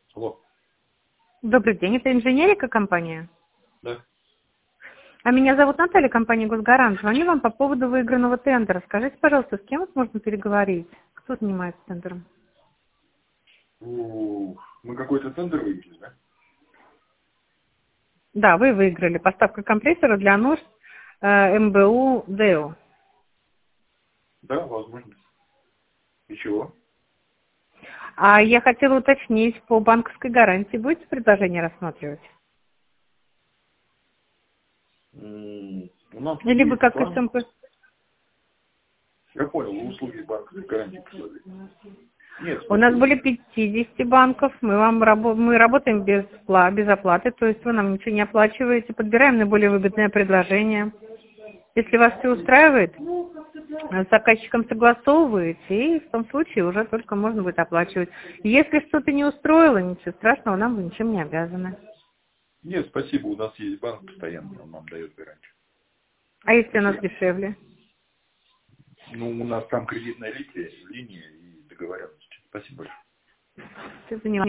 Алло. Добрый день, это инженерика компания? Да. А меня зовут Наталья, компания «Госгарант». Звоню вам по поводу выигранного тендера. Скажите, пожалуйста, с кем можно переговорить? Кто занимается тендером? Мы какой-то тендер выиграли, да? Да, вы выиграли поставку компрессора для нужд МБУ ДЭО. Да, возможно. И чего? А я хотела уточнить, по банковской гарантии будете предложение рассматривать? У нас Или вы есть как банк. СМП? Я понял, вы услуги банковской гарантии предлагаете. Нет, У нас спасибо. более 50 банков, мы работаем без оплаты, то есть вы нам ничего не оплачиваете, подбираем наиболее выгодное предложение. Если вас все устраивает, с заказчиком согласовываете, и в том случае уже только можно будет оплачивать. Если что-то не устроило, ничего страшного, нам вы ничем не обязаны. Нет, спасибо, у нас есть банк постоянный, он нам дает гарантию. А если у нас Спасибо. дешевле? Ну, у нас там кредитная линия и договоренности. Спасибо большое. Ты занимаешься.